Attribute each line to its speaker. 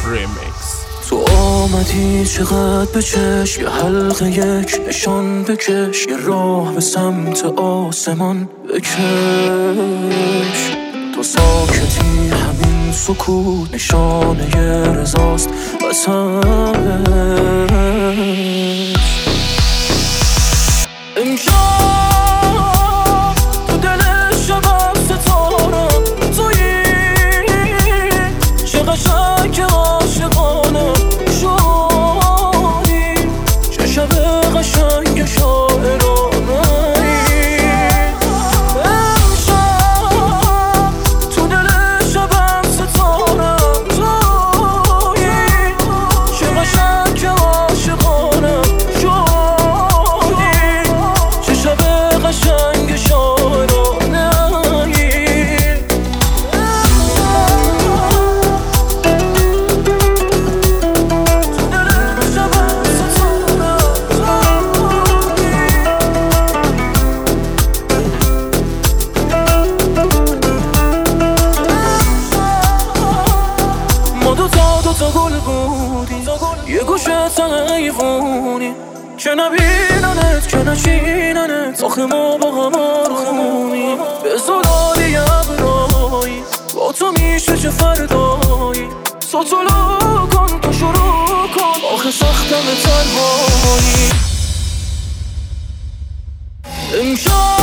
Speaker 1: ریمیکس.
Speaker 2: تو آمدی چقدر به چشم، یه حلقه یک نشان بکش، یه راه به سمت آسمان بکش. تو ساکتی همین سکوت نشانه ی رضاست واسش. امشب تو دل شبم ستارم تویی، چه قشنگ که عاشقانه شدی، چه شب قشنگ شاعرانه ای. امشب تو دل شبم ستارم تویی، چه قشنگ که عاشقانه شدی، چه شب قشنگ شاعرانه ای. ما دوتا گل بودیم، یه گوشه حیوونی، که نبیننت که نچیننت، آخه ما با هم آرومیم. به زلالی ابرایی با تو میشه چه فردایی، تو طلوع کن تو شروع کن، آخه سختم تنهایی. امشب